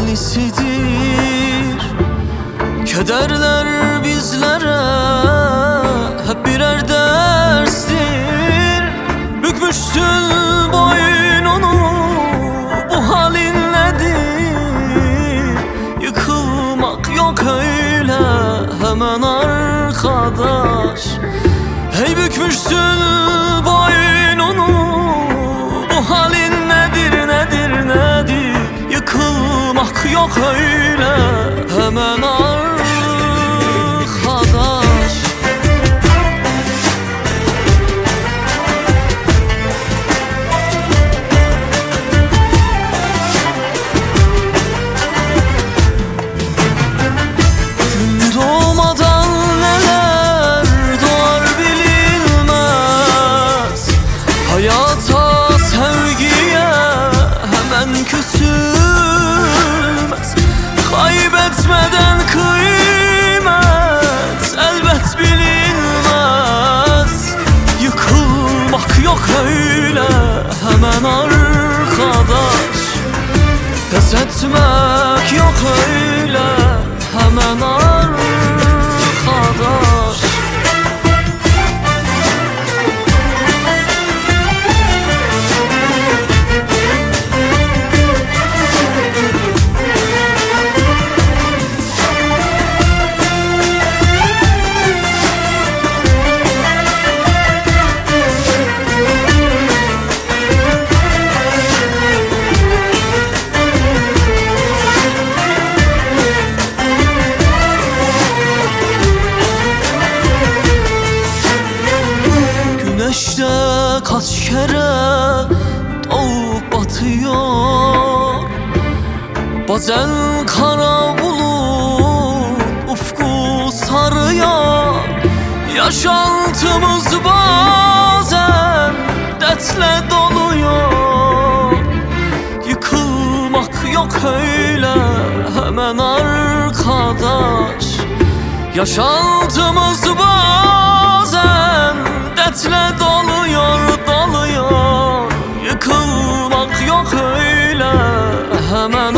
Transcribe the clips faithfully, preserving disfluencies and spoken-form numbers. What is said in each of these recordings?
tellisidir. Kederler bizlere hep birer derstir. Bükmüşsün boynunu, bu halin nedir? Yıkılmak yok öyle hemen arkadaş. Hey bükmüşsün boynunu, bu halin nedir, nedir, nedir? Yıkılmak yok öyle hemen arkadaş. Gün doğmadan neler doğar bilinmez. Hayata, sevgiye hemen küsülmez. Kaybetmeden kıymet elbet bilinmez. Yıkılmak yok öyle hemen arkadaş. Pes etmek yok öyle hemen arkadaş. Güneşte kaç kere doğup batıyor. Bazen kara bulut ufku sarıyor. Yaşantımız bazen dertle doluyor. Yıkılmak yok öyle hemen arkadaş. Yaşantımız bazen dertle doluyor, doluyor. Yıkılmak yok öyle hemen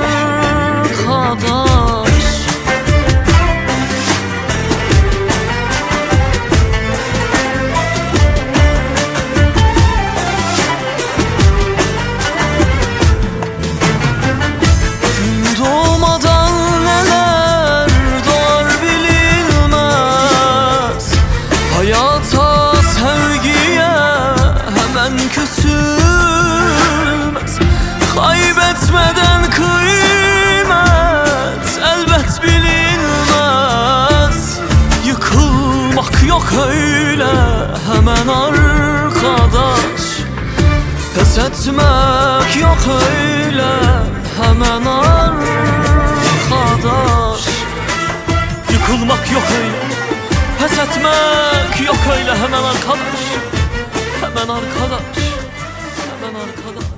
arkadaş. Gün doğmadan neler doğar bilinmez. Hayata, sevgiye hemen küsülmez. Kaybetmeden kıymet elbet bilinmez. Yıkılmak yok öyle hemen arkadaş. Pes etmek yok öyle hemen arkadaş. Yıkılmak yok öyle, pes etmek yok öyle hemen arkadaş. Hemen arkadaş, hemen arkadaş.